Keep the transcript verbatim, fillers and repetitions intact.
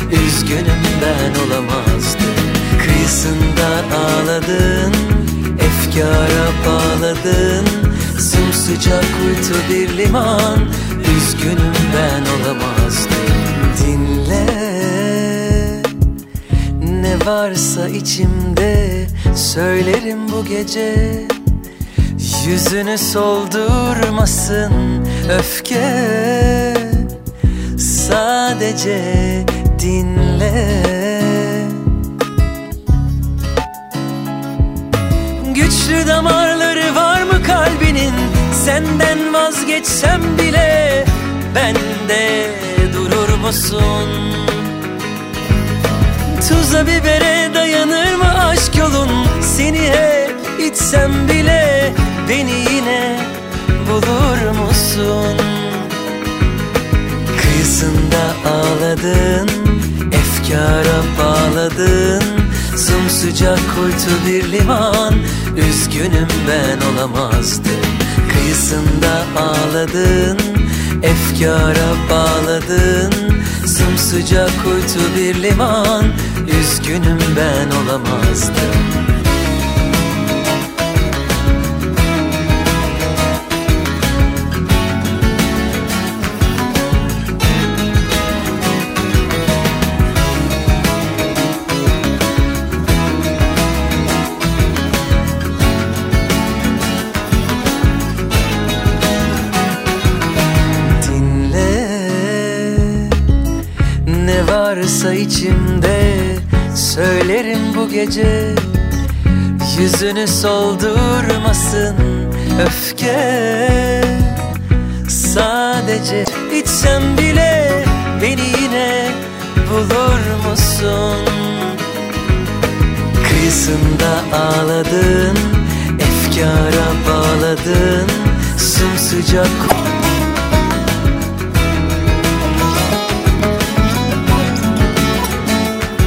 üzgünüm ben olamazdım. Kıyısında ağladın, efkara bağladın, sımsıcak kuytu bir liman, üzgünüm ben olamazdım. Dinle, ne varsa içimde söylerim bu gece. Yüzünü soldurmasın öfke, sadece dinle. Güçlü damarları var mı kalbinin? Senden vazgeçsem bile bende durur musun? Tuza bibere dayanır mı aşk yolun? Seni hep içsem bile beni yine bulur musun? Kıyısında ağladın, efkara bağladın, sımsıcak kuytu bir liman, üzgünüm ben olamazdım. Kıyısında ağladın, efkara bağladın, sımsıcak kuytu bir liman, üzgünüm ben olamazdım. Ne varsa içimde söylerim bu gece. Yüzünü soldurmasın öfke, sadece içsem bile beni yine bulur musun? Kıyısında ağladın, efkara bağladın, sımsıcak